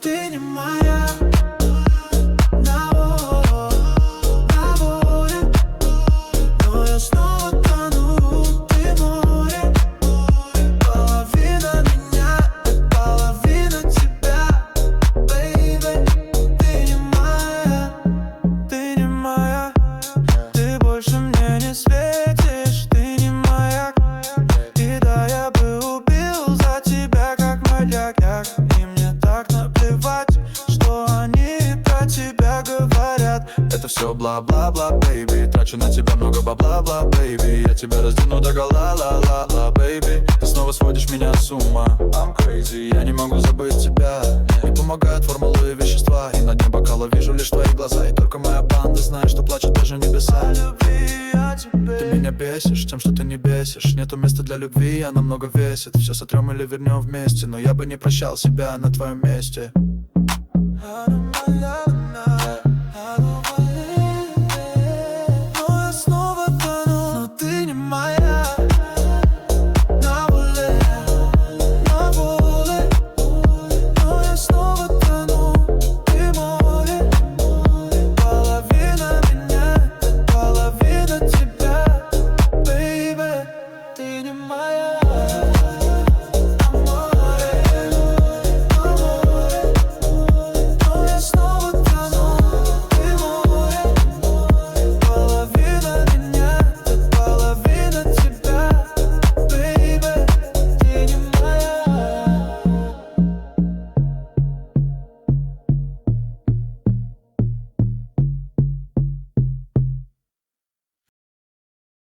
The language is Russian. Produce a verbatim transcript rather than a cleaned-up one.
ты не моя. На воле, на воле, но я снова тону, ты море. Половина меня, половина тебя, baby. Ты не моя, ты не моя. Ты больше мне не светишь, ты не моя. И да, я бы убил за тебя, как маньяк. И мне так наплевать, что они про тебя говорят. Это все бла-бла-бла, бэйби. Трачу на тебя много бабла-бла, бэйби. Я тебя раздену до гола, ла-ла-ла, бэйби. Ты снова сводишь меня с ума. I'm crazy, я не могу забыть тебя. Не помогают формулы вещества. И на дне бокала вижу лишь твои глаза. И только моя банда знает, что плачет даже небеса. Ты меня бесишь тем, что ты не бесишь. Нету места для любви, она много весит. Все сотрем или вернем вместе, но я бы не прощал себя на твоем месте.